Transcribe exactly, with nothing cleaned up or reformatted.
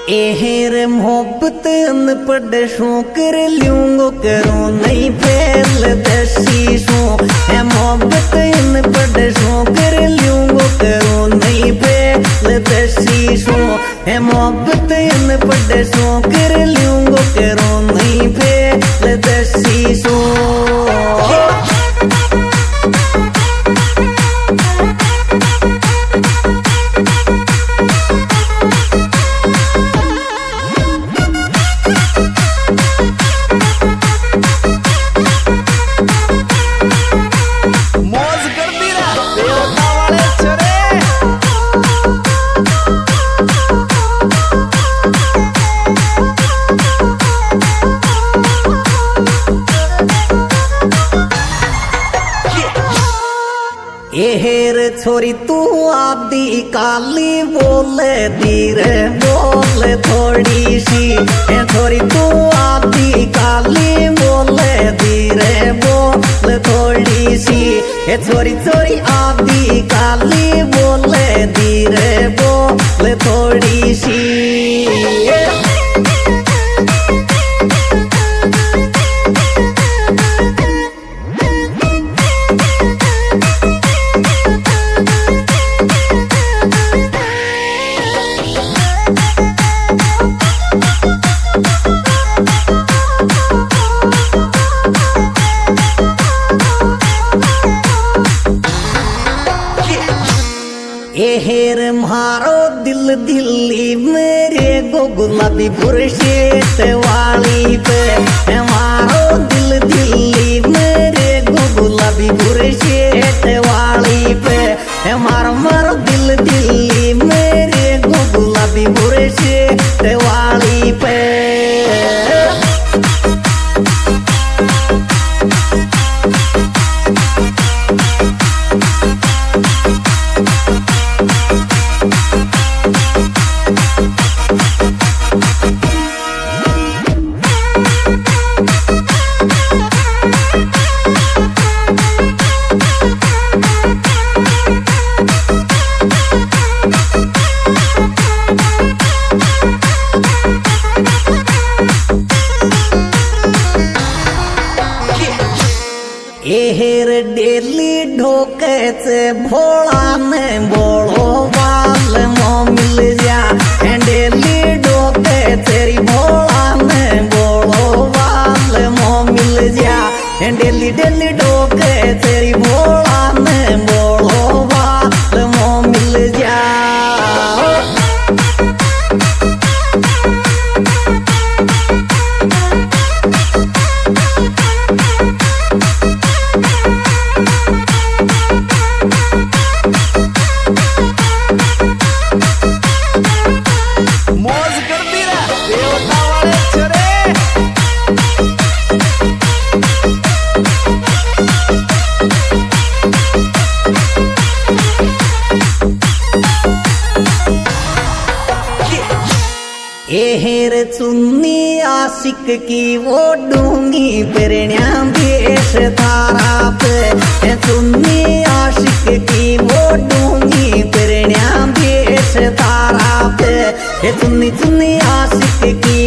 एहर मोहब्बत अनपढ़ शो कर लूंगो करो नहीं फैल दसी शो है मोहब्बत अनपढ़ शो कर लूंगो करो नहीं फैल दसी शो है मोहब्बत अनपढ़ शो कर लूंगो करो नहीं फैल दसी शो। एहर छोरी तू आदि काली बोले धीरे बोले थोड़ी सी छोरी तू आदि काली बोले धीरे बोले थोड़ी सी छोरी छोरी आदि काली बोले धीरे बोले थोड़ी सी। एहर मारो दिल दिल्ली मेरे गो गुलाबी बुरशेट वाली पे मारो दिल दिल्ली मेरे गो गुलाबी बुरशेट वाली पे मारो मारो दिल दिल्ली मेरे गो गुलाबी बुरशेट वाली पे। एहर डेली ढोके से भोला में बोलो बाल मो मिल जा डेली ढोके तेरी भोला में बोलो बाल मो मिल जा डेली डेली ढोके तेरी भोला में बोलो बाल मो मिल जा। एहर चुन्नी आशिक की वो डूंगी प्रेरणा देश तारा पे चुन्नी आशिक की वो डूंगी प्रेरणा देश तारा पे चुन्नी चुन्नी आशिक की